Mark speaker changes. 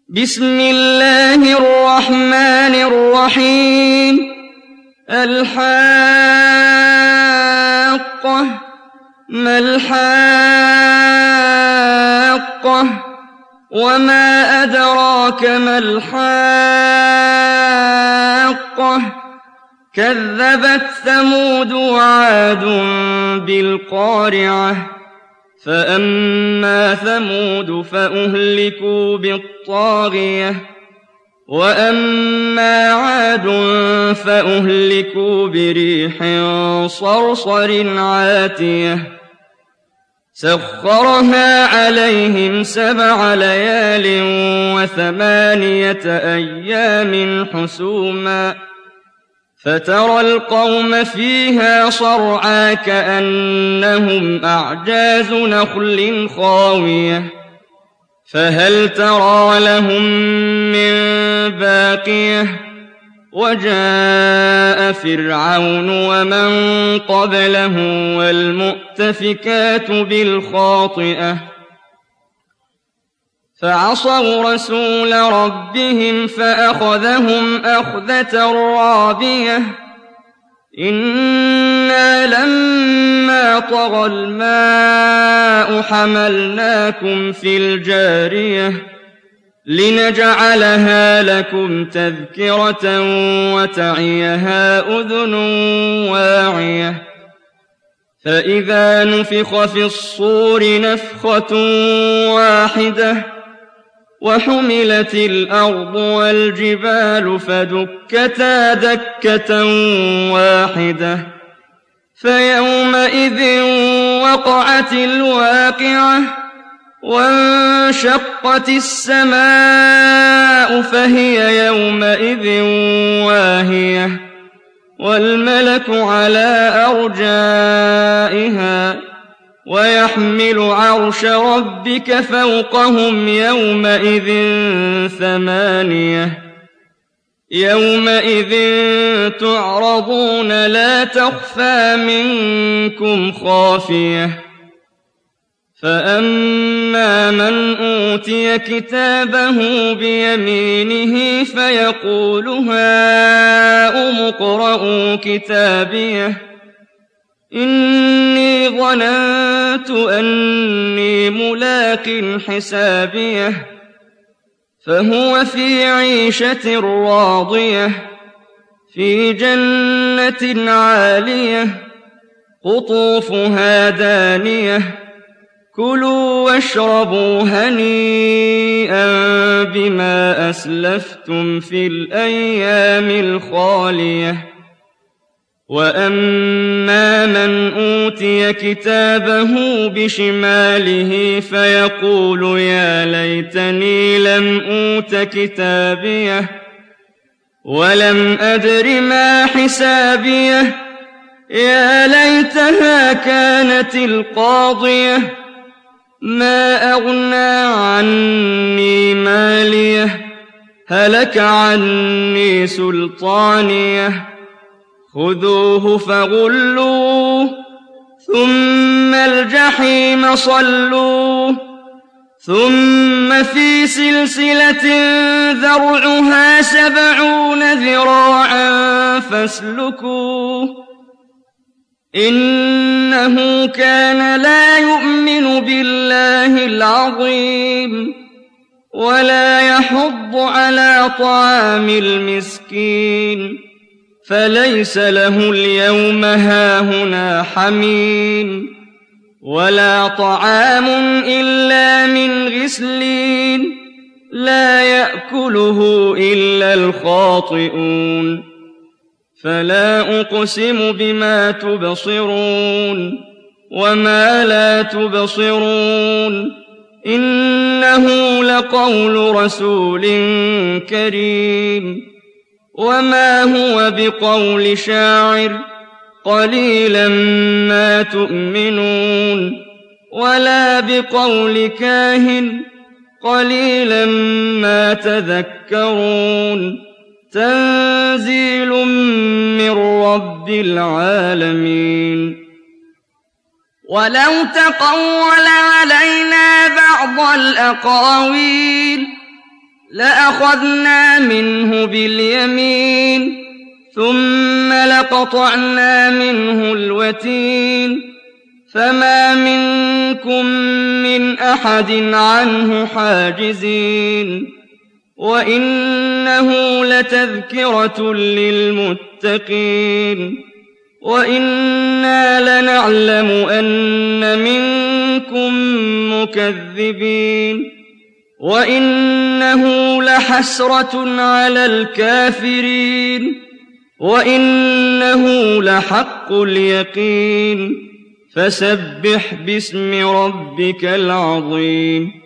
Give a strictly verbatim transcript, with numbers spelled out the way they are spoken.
Speaker 1: بسم الله الرحمن الرحيم الحاقة ما الحاقة وما أدراك ما الحاقة كذبت ثمود وعاد بالقارعة فأما ثمود فأهلكوا بالطاغية وأما عاد فأهلكوا بريح صرصر عاتية سخرها عليهم سبع ليال وثمانية أيام حسوما فترى القوم فيها صرعى كأنهم أعجاز نخل خاوية فهل ترى لهم من باقية وجاء فرعون ومن قبله والمؤتفكات بالخاطئة فعصوا رسول ربهم فأخذهم أخذة رابية إنا لما طغى الماء حملناكم في الجارية لنجعلها لكم تذكرة وتعيها أذن واعية فإذا نفخ في الصور نفخة واحدة وحملت الأرض والجبال فدكتا دكة واحدة فيومئذ وقعت الواقعة وانشقت السماء فهي يومئذ واهية والملك على أرجائها ويحمل عرش ربك فوقهم يومئذ ثمانية يومئذ تعرضون لا تخفى منكم خافية فأما من أوتي كتابه بيمينه فيقول هاؤم اقرءوا كتابيه إني ظننت أني ملاق حسابيه فهو في عيشة راضية في جنة عالية قطوفها دانية كلوا واشربوا هنيئا بما أسلفتم في الأيام الخالية وأما من أوتي كتابه بشماله فيقول يا ليتني لم أوت كتابيه ولم أدر ما حسابيه يا ليتها كانت القاضية ما أغنى عني ماليه هلك عني سلطانيه خذوه فغلوه ثم الجحيم صلوه ثم في سلسلة ذرعها سبعون ذراعا فاسلكوه إنه كان لا يؤمن بالله العظيم ولا يحض على طعام المسكين فليس له اليوم هاهنا حميم ولا طعام إلا من غسلين لا يأكله إلا الخاطئون فلا أقسم بما تبصرون وما لا تبصرون إنه لقول رسول كريم وما هو بقول شاعر قليلا ما تؤمنون ولا بقول كاهن قليلا ما تذكرون تنزيل من رب العالمين ولو تقول علينا بعض الأقاويل لأخذنا منه باليمين ثم لقطعنا منه الوتين فما منكم من أحد عنه حاجزين وإنه لتذكرة للمتقين وإنا لنعلم أن منكم مكذبين وإنه لحسرة على الكافرين وإنه لحق اليقين فسبح باسم ربك العظيم